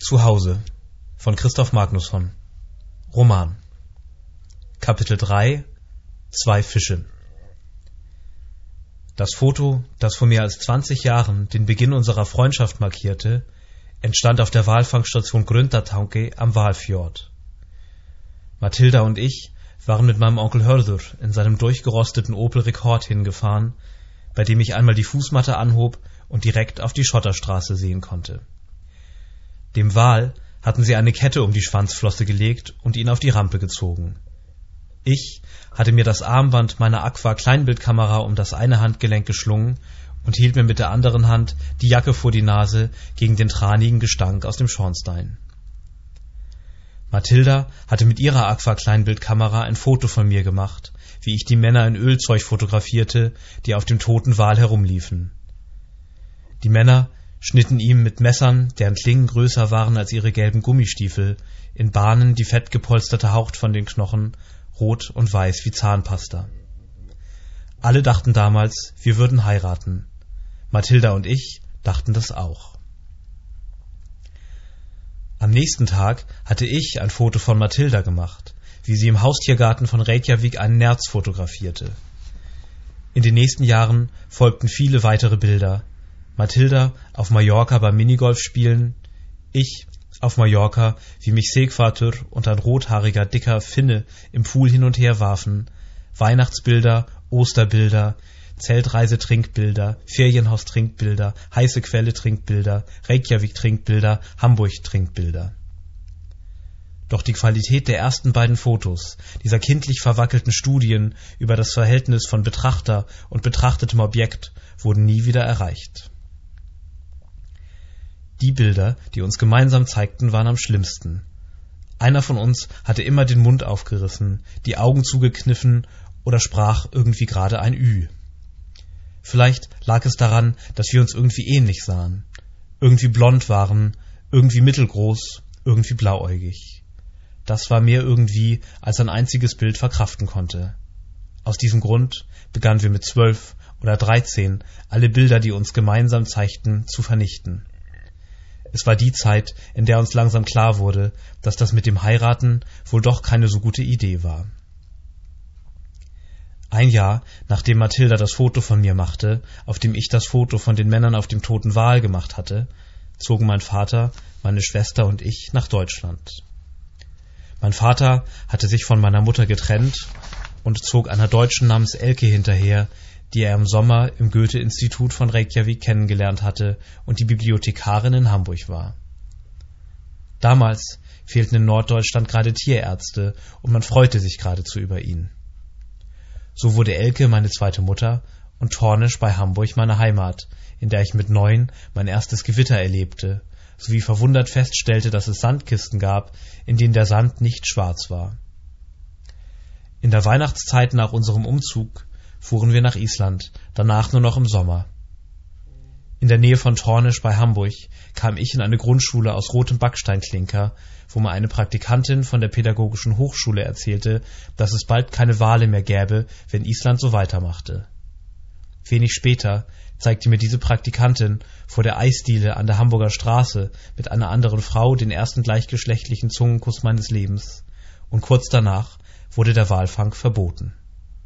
Zuhause von Christoph Magnusson. Roman. Kapitel 3 – 2 Fische. Das Foto, das vor mehr als 20 Jahren den Beginn unserer Freundschaft markierte, entstand auf der Walfangstation Grüntatanke am Hvalfjord. Mathilda und ich waren mit meinem Onkel Hörður in seinem durchgerosteten Opel Rekord hingefahren, bei dem ich einmal die Fußmatte anhob und direkt auf die Schotterstraße sehen konnte. Dem Wal hatten sie eine Kette um die Schwanzflosse gelegt und ihn auf die Rampe gezogen. Ich hatte mir das Armband meiner Aqua-Kleinbildkamera um das eine Handgelenk geschlungen und hielt mir mit der anderen Hand die Jacke vor die Nase gegen den tranigen Gestank aus dem Schornstein. Mathilda hatte mit ihrer Aqua-Kleinbildkamera ein Foto von mir gemacht, wie ich die Männer in Ölzeug fotografierte, die auf dem toten Wal herumliefen. Die Männer schnitten ihm mit Messern, deren Klingen größer waren als ihre gelben Gummistiefel, in Bahnen die fettgepolsterte Haut von den Knochen, rot und weiß wie Zahnpasta. Alle dachten damals, wir würden heiraten. Mathilda und ich dachten das auch. Am nächsten Tag hatte ich ein Foto von Mathilda gemacht, wie sie im Haustiergarten von Reykjavik einen Nerz fotografierte. In den nächsten Jahren folgten viele weitere Bilder. Mathilda auf Mallorca beim Minigolf spielen, ich auf Mallorca, wie mich Segfatur und ein rothaariger, dicker Finne im Pool hin und her warfen, Weihnachtsbilder, Osterbilder, Zeltreise-Trinkbilder, Ferienhaus-Trinkbilder, heiße Quelle-Trinkbilder, Reykjavik-Trinkbilder, Hamburg-Trinkbilder. Doch die Qualität der ersten beiden Fotos, dieser kindlich verwackelten Studien über das Verhältnis von Betrachter und betrachtetem Objekt, wurden nie wieder erreicht. Die Bilder, die uns gemeinsam zeigten, waren am schlimmsten. Einer von uns hatte immer den Mund aufgerissen, die Augen zugekniffen oder sprach irgendwie gerade ein Ü. Vielleicht lag es daran, dass wir uns irgendwie ähnlich sahen, irgendwie blond waren, irgendwie mittelgroß, irgendwie blauäugig. Das war mehr irgendwie, als ein einziges Bild verkraften konnte. Aus diesem Grund begannen wir mit 12 oder 13 alle Bilder, die uns gemeinsam zeigten, zu vernichten. Es war die Zeit, in der uns langsam klar wurde, dass das mit dem Heiraten wohl doch keine so gute Idee war. Ein Jahr, nachdem Mathilda das Foto von mir machte, auf dem ich das Foto von den Männern auf dem toten Wal gemacht hatte, zogen mein Vater, meine Schwester und ich nach Deutschland. Mein Vater hatte sich von meiner Mutter getrennt und zog einer Deutschen namens Elke hinterher, die er im Sommer im Goethe-Institut von Reykjavik kennengelernt hatte und die Bibliothekarin in Hamburg war. Damals fehlten in Norddeutschland gerade Tierärzte und man freute sich geradezu über ihn. So wurde Elke meine zweite Mutter und Tornisch bei Hamburg meine Heimat, in der ich mit 9 mein erstes Gewitter erlebte, sowie verwundert feststellte, dass es Sandkisten gab, in denen der Sand nicht schwarz war. In der Weihnachtszeit nach unserem Umzug fuhren wir nach Island, danach nur noch im Sommer. In der Nähe von Tornisch bei Hamburg kam ich in eine Grundschule aus rotem Backsteinklinker, wo mir eine Praktikantin von der Pädagogischen Hochschule erzählte, dass es bald keine Wale mehr gäbe, wenn Island so weitermachte. Wenig später zeigte mir diese Praktikantin vor der Eisdiele an der Hamburger Straße mit einer anderen Frau den ersten gleichgeschlechtlichen Zungenkuss meines Lebens, und kurz danach wurde der Walfang verboten.